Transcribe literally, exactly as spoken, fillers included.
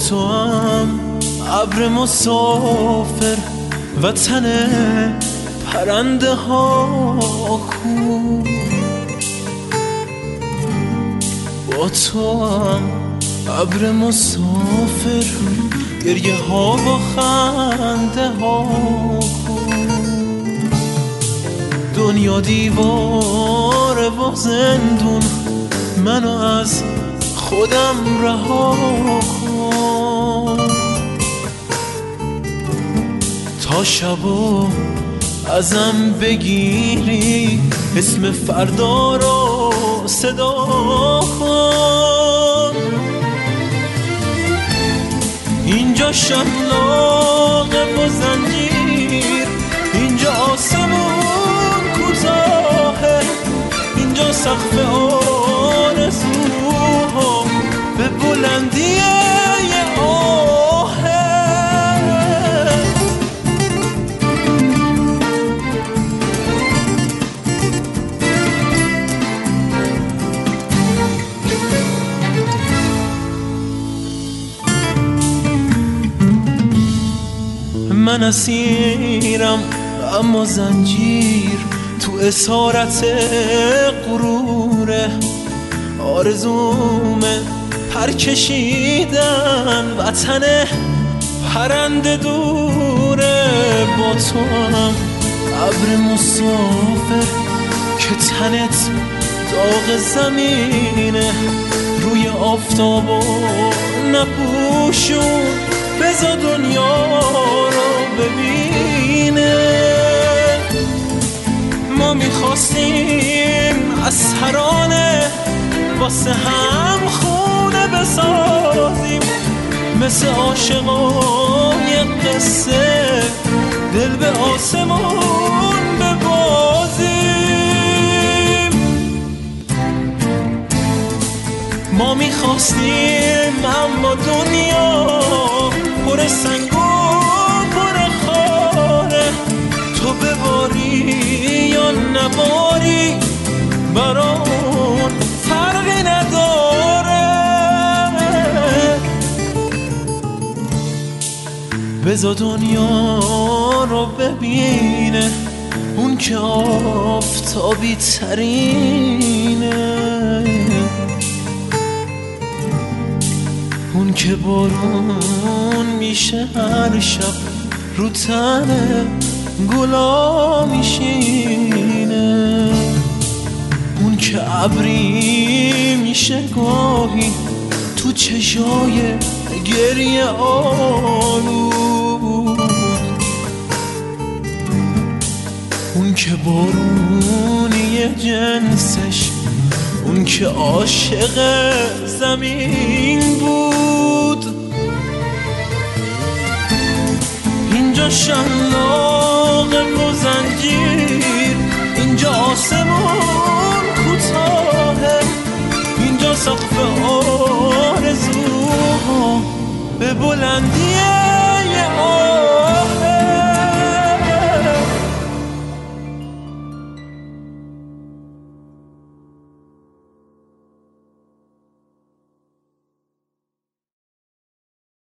تو هم ابر مسافر وطن پرنده ها کو، با تو هم ابر مسافر گریه ها با خنده ها کو. دنیا دیواره و زندون، منو از خودم رها کن. تا شبو ازم بگیری اسم فردا رو صدا کن. اینجا شلاقه و زنجیر، اینجا آسمون کوتاهه، اینجا سقف آرزوها به بلندی یه آهه. من اسیرم اما زنجیر تو اسارت غروره، آرزومه پر کشیدن وطن پرنده دوره. با تو هم ابر مسافر که تنت داغ زمینه، روی آفتاب و نپوشون بذار دنیا رو ببینه. ما میخواستیم از ترانه واسه هم خونه بسازیم، مثل عاشقای قصه دل به آسمون ببازیم. ما میخواستیم اما دنیا پر سنگ و پر خاره، تو بباری یا نباری برامون فرقی نداره. بذار دنیا رو ببینه اون که آفتابی ترینه، اون که بارون میشه هر شب رو تن گلا میشینه، اون که ابری میشه گاهی تو چشای گریه آلود، اون که بارونی جنسش، اون که عاشق زمین بود. اینجا شلاقه و زنجیر، اینجا آسمون کوتاهه، اینجا سقف آرزوها به بلندی